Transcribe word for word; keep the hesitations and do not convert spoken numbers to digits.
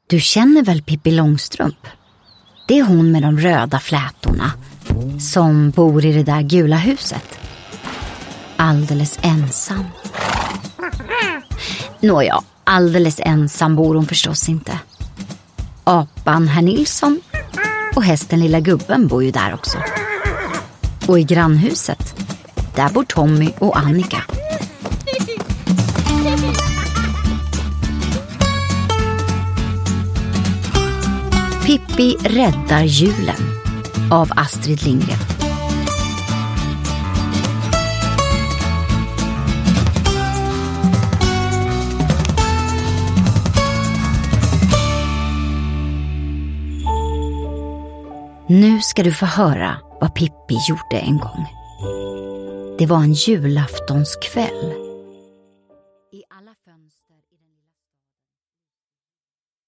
Du känner väl Pippi Långstrump? Det är hon med de röda flätorna som bor i det där gula huset. Alldeles ensam. Nåja, alldeles ensam bor hon förstås inte. Apan herr Nilsson och hästen lilla gubben bor ju där också. Och i grannhuset, där bor Tommy och Annika. Pippi räddar julen av Astrid Lindgren. Nu ska du få höra vad Pippi gjorde en gång. Det var en julaftonskväll